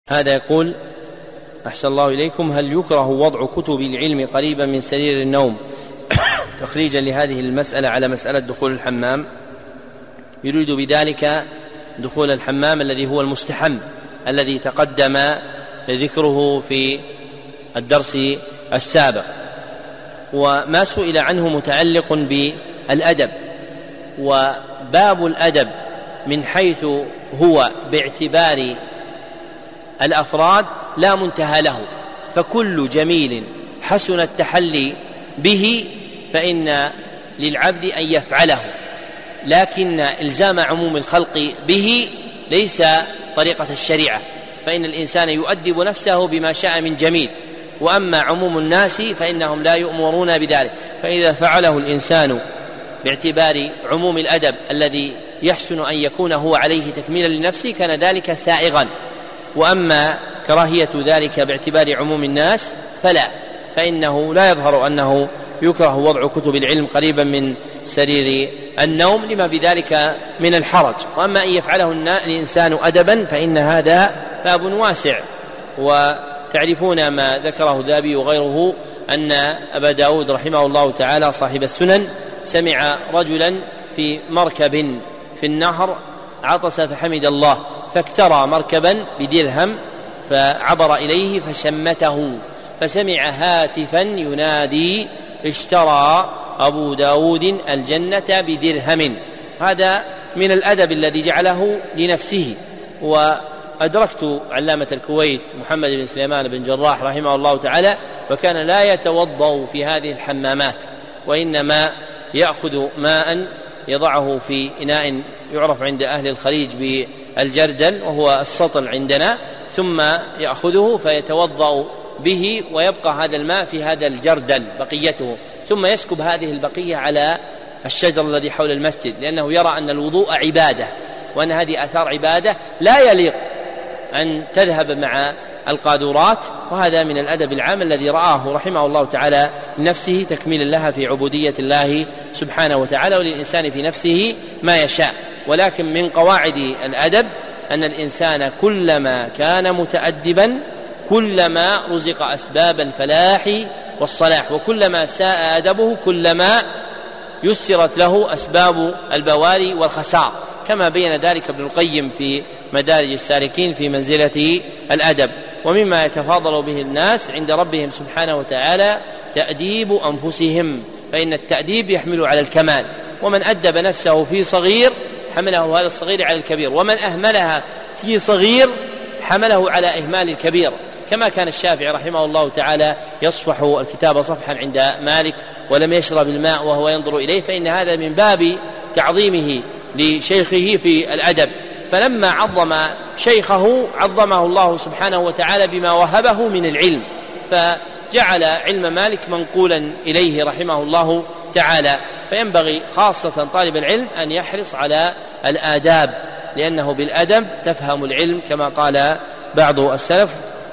هذا يقول: أحسن الله إليكم، هل يكره وضع كتب العلم قريبا من سرير النوم تخريجا لهذه المسألة على مسألة دخول الحمام؟ يريد بذلك دخول الحمام الذي هو المستحم الذي تقدم ذكره في الدرس السابق. وما سئل عنه متعلق بالأدب، وباب الأدب من حيث هو باعتبار الأفراد لا منتهى له، فكل جميل حسن التحلي به فإن للعبد أن يفعله، لكن إلزام عموم الخلق به ليس طريقة الشريعة، فإن الإنسان يؤدب نفسه بما شاء من جميل، وأما عموم الناس فإنهم لا يؤمرون بذلك، فإذا فعله الإنسان باعتبار عموم الأدب الذي يحسن أن يكون هو عليه تكميلا لنفسه كان ذلك سائغا. وأما كراهية ذلك باعتبار عموم الناس فلا، فإنه لا يظهر أنه يكره وضع كتب العلم قريبا من سرير النوم لما في ذلك من الحرج. وأما أن يفعله الإنسان أدبا فإن هذا باب واسع. وتعرفون ما ذكره الذهبي وغيره أن أبا داود رحمه الله تعالى صاحب السنن سمع رجلا في مركب في النهر عطس فحمد الله، فاكترى مركبا بدرهم فعبر إليه فشمته، فسمع هاتفا ينادي: اشترى أبو داود الجنة بدرهم. هذا من الأدب الذي جعله لنفسه. وأدركت علامة الكويت محمد بن سليمان بن جراح رحمه الله تعالى وكان لا يتوضأ في هذه الحمامات، وإنما يأخذ ماء يضعه في إناء يعرف عند أهل الخليج بالجردل وهو السطل عندنا، ثم يأخذه فيتوضأ به ويبقى هذا الماء في هذا الجردل بقيته، ثم يسكب هذه البقية على الشجر الذي حول المسجد، لأنه يرى أن الوضوء عبادة وأن هذه آثار عبادة لا يليق أن تذهب مع القاذورات. وهذا من الأدب العام الذي رآه رحمه الله تعالى لنفسه تكميلا لها في عبودية الله سبحانه وتعالى، وللإنسان في نفسه ما يشاء. ولكن من قواعد الأدب أن الإنسان كلما كان متأدبا كلما رزق أسباب الفلاح والصلاح، وكلما ساء أدبه كلما يسرت له أسباب البواري والخسار، كما بين ذلك ابن القيم في مدارج السالكين في منزلة الأدب. ومما يتفاضل به الناس عند ربهم سبحانه وتعالى تأديب أنفسهم، فإن التأديب يحمل على الكمال، ومن أدب نفسه في صغير حمله هذا الصغير على الكبير، ومن أهملها في صغير حمله على إهمال الكبير، كما كان الشافعي رحمه الله تعالى يصفح الكتاب صفحا عند مالك ولم يشرب الماء وهو ينظر إليه، فإن هذا من باب تعظيمه لشيخه في الأدب. فلما عظم شيخه عظمه الله سبحانه وتعالى بما وهبه من العلم، فجعل علم مالك منقولا إليه رحمه الله تعالى. فينبغي خاصة طالب العلم أن يحرص على الآداب، لأنه بالأدب تفهم العلم كما قال بعض السلف.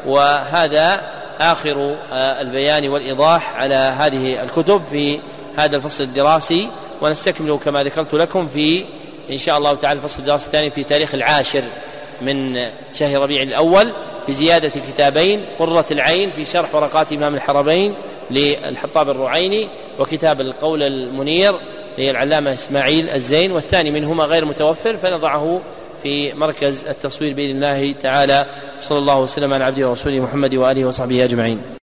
وهذا آخر البيان والإيضاح على هذه الكتب في هذا الفصل الدراسي، ونستكمل كما ذكرت لكم في إن شاء الله تعالى الفصل الدراسي الثاني في تاريخ 10 من شهر ربيع الأول بزيادة كتابين: قرة العين في شرح ورقات إمام الحرمين للحطاب الرعيني، وكتاب القول المنير للعلامة إسماعيل الزين، والثاني منهما غير متوفر فنضعه في مركز التصوير بإذن الله تعالى. صلى الله وسلم على عبده ورسوله محمد وآله وصحبه أجمعين.